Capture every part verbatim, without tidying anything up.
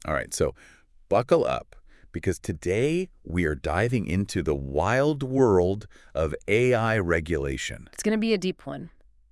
All right, so buckle up, because today we are diving into the wild world of A I regulation. It's going to be a deep one.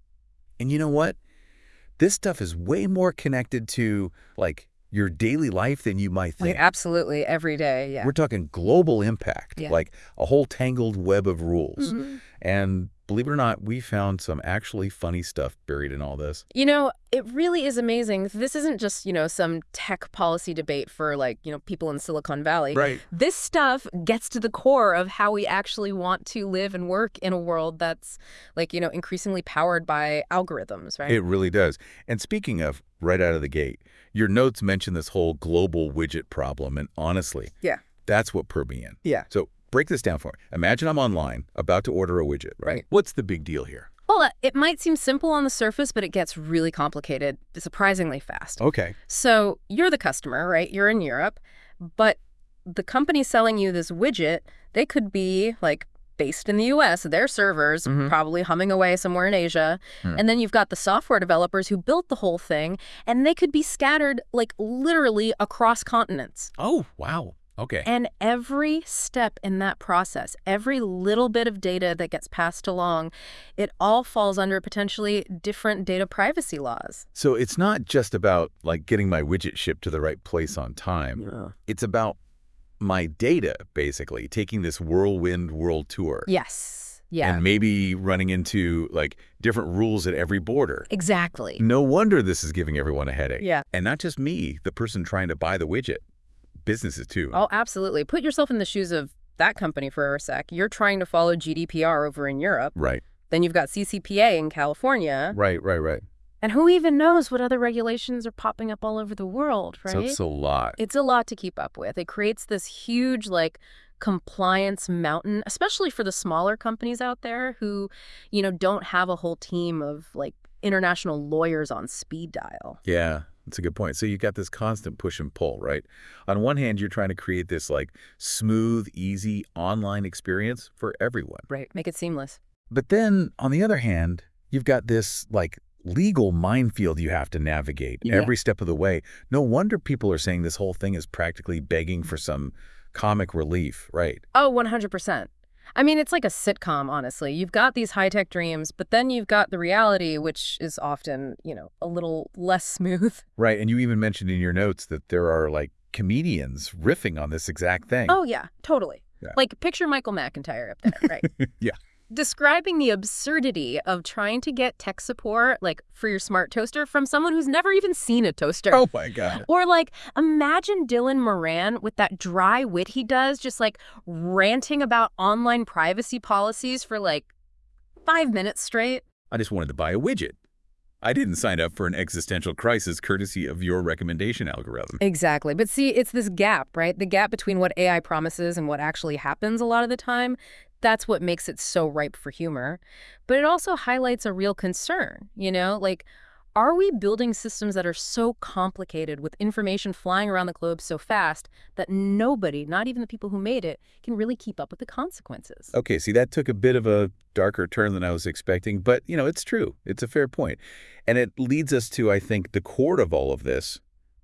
And you know what? This stuff is way more connected to, like, your daily life than you might think. Like, absolutely, every day, yeah. We're talking global impact, Yeah. like a whole tangled web of rules. Mm-hmm. And believe it or not, we found some actually funny stuff buried in all this. You know, it really is amazing. This isn't just, you know, some tech policy debate for, like, you know, people in Silicon Valley. Right. This stuff gets to the core of how we actually want to live and work in a world that's, like, you know, increasingly powered by algorithms, right? It really does. And speaking of, right out of the gate, your notes mention this whole global widget problem, and honestly, Yeah. that's what put me in. Yeah. So break this down for me. Imagine I'm online, about to order a widget, right? Right. What's the big deal here? Well, it might seem simple on the surface, but it gets really complicated surprisingly fast. Okay. So you're the customer, right? You're in Europe, but the company selling you this widget, they could be, like, based in the U S, their servers Mhm. probably humming away somewhere in Asia. Hmm. And then you've got the software developers who built the whole thing, and they could be scattered, like, literally across continents. Oh, wow. Okay. And every step in that process, every little bit of data that gets passed along, it all falls under potentially different data privacy laws. So it's not just about, like, getting my widget shipped to the right place on time. Yeah. It's about my data, basically, taking this whirlwind world tour. Yes. Yeah. And maybe running into, like, different rules at every border. Exactly. No wonder this is giving everyone a headache. Yeah. And not just me, the person trying to buy the widget. Businesses, too. Oh, absolutely. Put yourself in the shoes of that company for a sec. You're trying to follow G D P R over in Europe. Right. Then you've got C C P A in California. Right, right, right. And who even knows what other regulations are popping up all over the world, right? So it's a lot. It's a lot to keep up with. It creates this huge, like, compliance mountain, especially for the smaller companies out there who, you know, don't have a whole team of, like, international lawyers on speed dial. Yeah, that's a good point. So you got this constant push and pull, right? On one hand, you're trying to create this, like, smooth, easy online experience for everyone. Right. Make it seamless. But then, on the other hand, you've got this, like, legal minefield you have to navigate Yeah. every step of the way. No wonder people are saying this whole thing is practically begging for some comic relief, right? Oh, one hundred percent. I mean, it's like a sitcom, honestly. You've got these high-tech dreams, but then you've got the reality, which is often, you know, a little less smooth. Right, and you even mentioned in your notes that there are, like, comedians riffing on this exact thing. Oh, yeah, totally. Yeah. Like, picture Michael McIntyre up there, right? Yeah. Describing the absurdity of trying to get tech support, like, for your smart toaster from someone who's never even seen a toaster. Oh, my God. Or, like, imagine Dylan Moran with that dry wit he does, just, like, ranting about online privacy policies for, like, five minutes straight. I just wanted to buy a widget. I didn't sign up for an existential crisis courtesy of your recommendation algorithm. Exactly. But see, it's this gap, right? The gap between what A I promises and what actually happens a lot of the time. That's what makes it so ripe for humor. But it also highlights a real concern, you know? Like, are we building systems that are so complicated with information flying around the globe so fast that nobody, not even the people who made it, can really keep up with the consequences? Okay, see, that took a bit of a darker turn than I was expecting, but, you know, it's true. It's a fair point. And it leads us to, I think, the core of all of this,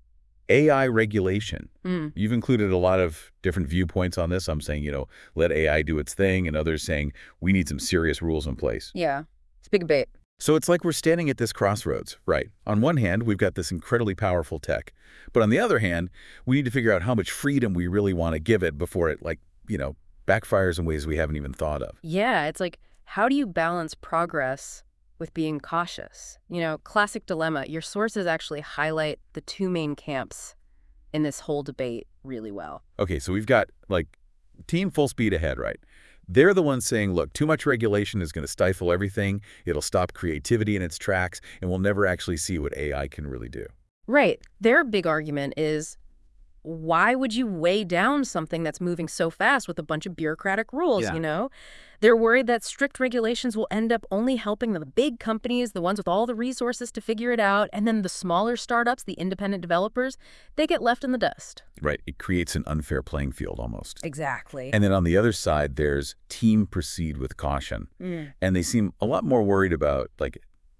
A I regulation. Mm. You've included a lot of different viewpoints on this. I'm saying, you know, let A I do its thing, and others saying we need some serious rules in place. Yeah. It's big debate. So it's like we're standing at this crossroads, right? On one hand, we've got this incredibly powerful tech. But on the other hand, we need to figure out how much freedom we really want to give it before it, like, you know, backfires in ways we haven't even thought of. Yeah, it's like, how do you balance progress with being cautious? You know, classic dilemma. Your sources actually highlight the two main camps in this whole debate really well. Okay, so we've got, like, team full speed ahead, right? They're the ones saying, look, too much regulation is going to stifle everything. It'll stop creativity in its tracks, and we'll never actually see what A I can really do. Right. Their big argument is, why would you weigh down something that's moving so fast with a bunch of bureaucratic rules, Yeah. you know? They're worried that strict regulations will end up only helping the big companies, the ones with all the resources to figure it out, and then the smaller startups, the independent developers, they get left in the dust. Right. It creates an unfair playing field almost. Exactly. And then on the other side, there's team proceed with caution. Mm. And they seem a lot more worried about, like,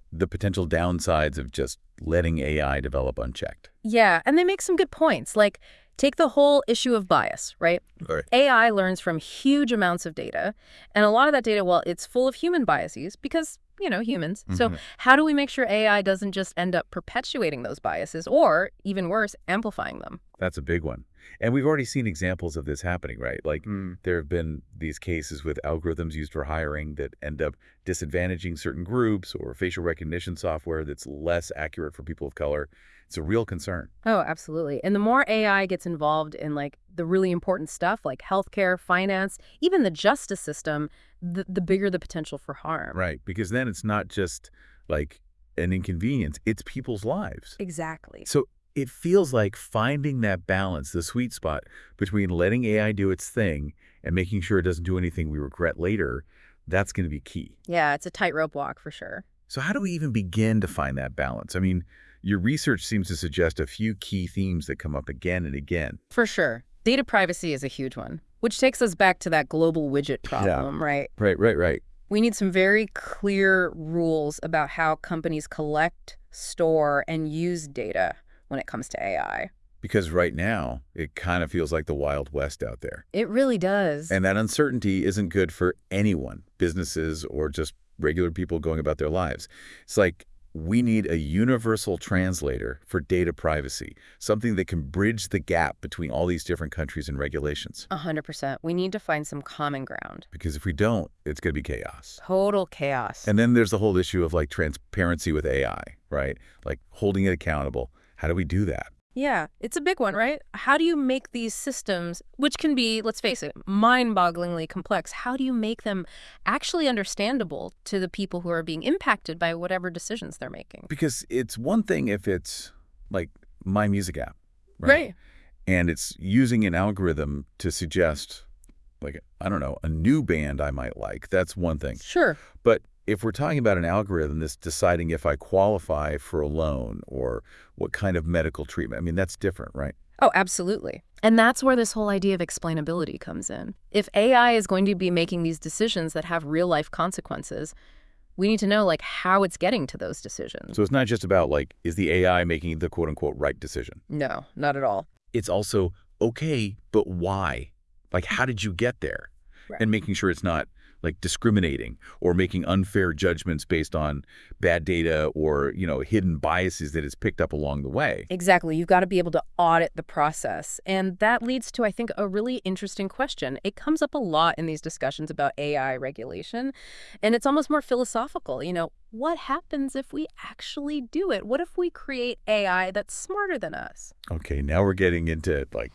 the potential downsides of just letting A I develop unchecked. Yeah, and they make some good points. Like, take the whole issue of bias, right? Right. A I learns from huge amounts of data, and a lot of that data, well, it's full of human biases because, you know, humans. Mm-hmm. So how do we make sure A I doesn't just end up perpetuating those biases or, even worse, amplifying them? That's a big one. And we've already seen examples of this happening, right? Like Mm. there have been these cases with algorithms used for hiring that end up disadvantaging certain groups, or facial recognition software that's less accurate for people of color. It's a real concern. Oh, absolutely. And the more A I gets involved in like the really important stuff like healthcare, finance, even the justice system, the, the bigger the potential for harm. Right. Because then it's not just like an inconvenience, it's people's lives. Exactly. So it feels like finding that balance, the sweet spot between letting A I do its thing and making sure it doesn't do anything we regret later, that's going to be key. Yeah, it's a tightrope walk for sure. So how do we even begin to find that balance? I mean, your research seems to suggest a few key themes that come up again and again. For sure. Data privacy is a huge one, which takes us back to that global widget problem, right? Right, right, right. We need some very clear rules about how companies collect, store, and use data when it comes to A I. Because right now, it kind of feels like the Wild West out there. It really does. And that uncertainty isn't good for anyone, businesses or just regular people going about their lives. It's like we need a universal translator for data privacy, something that can bridge the gap between all these different countries and regulations. A hundred percent. We need to find some common ground. Because if we don't, it's going to be chaos. Total chaos. And then there's the whole issue of like transparency with A I, right? Like holding it accountable. How do we do that? Yeah, it's a big one, right? How do you make these systems, which can be, let's face it, mind-bogglingly complex, how do you make them actually understandable to the people who are being impacted by whatever decisions they're making? Because it's one thing if it's like my music app, right? Right. And it's using an algorithm to suggest, like, I don't know, a new band I might like. That's one thing. Sure. But if we're talking about an algorithm that's deciding if I qualify for a loan or what kind of medical treatment, I mean, that's different, right? Oh, absolutely. And that's where this whole idea of explainability comes in. If A I is going to be making these decisions that have real-life consequences, we need to know, like, how it's getting to those decisions. So it's not just about, like, is the A I making the quote-unquote right decision? No, not at all. It's also, okay, but why? Like, how did you get there? Right. And making sure it's not like discriminating or making unfair judgments based on bad data or, you know, hidden biases that it's picked up along the way. Exactly. You've got to be able to audit the process. And that leads to, I think, a really interesting question. It comes up a lot in these discussions about A I regulation, and it's almost more philosophical. You know, what happens if we actually do it? What if we create A I that's smarter than us? Okay, now we're getting into like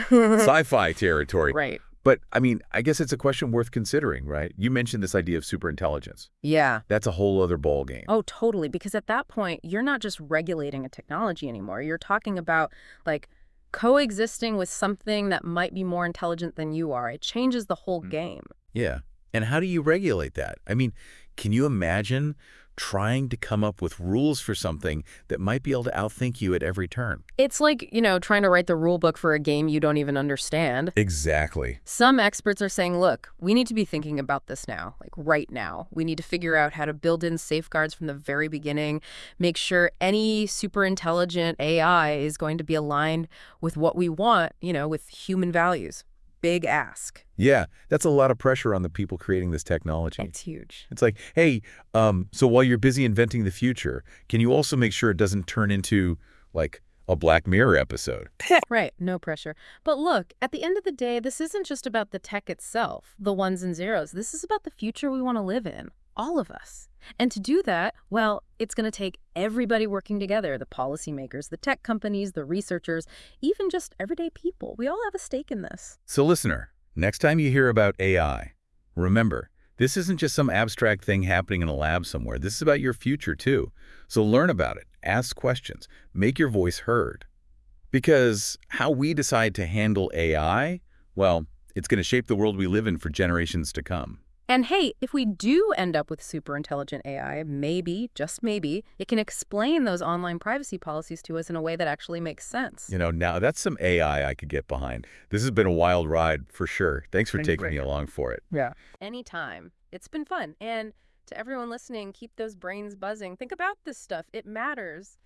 sci-fi territory. Right. But, I mean, I guess it's a question worth considering, right? You mentioned this idea of superintelligence. Yeah. That's a whole other ballgame. Oh, totally. Because at that point, you're not just regulating a technology anymore. You're talking about, like, coexisting with something that might be more intelligent than you are. It changes the whole Mm. game. Yeah. And how do you regulate that? I mean, can you imagine trying to come up with rules for something that might be able to outthink you at every turn? It's like, you know, trying to write the rule book for a game you don't even understand. Exactly. Some experts are saying, look, we need to be thinking about this now, like right now. We need to figure out how to build in safeguards from the very beginning, make sure any super intelligent A I is going to be aligned with what we want, you know, with human values. Big ask. Yeah, that's a lot of pressure on the people creating this technology. It's huge. It's like, hey, um, so while you're busy inventing the future, can you also make sure it doesn't turn into, like, a Black Mirror episode? Right, no pressure. But look, at the end of the day, this isn't just about the tech itself, the ones and zeros. This is about the future we want to live in, all of us. And to do that, well, it's going to take everybody working together, the policymakers, the tech companies, the researchers, even just everyday people. We all have a stake in this. So listener, next time you hear about A I, remember, this isn't just some abstract thing happening in a lab somewhere. This is about your future, too. So learn about it, ask questions, make your voice heard. Because how we decide to handle A I, well, it's going to shape the world we live in for generations to come. And hey, if we do end up with super intelligent A I, maybe, just maybe, it can explain those online privacy policies to us in a way that actually makes sense. You know, now that's some A I I could get behind. This has been a wild ride for sure. Thanks for Thanks, taking Rick. me along for it. Yeah. Anytime. It's been fun. And To everyone listening, keep those brains buzzing. Think about this stuff. It matters.